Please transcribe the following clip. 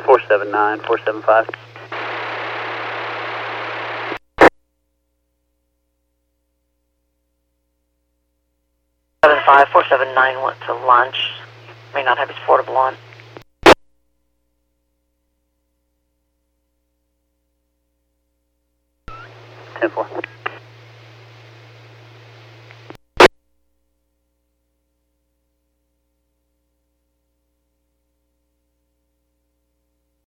479, 475. 479 went to lunch. May not have his portable on. 10-4.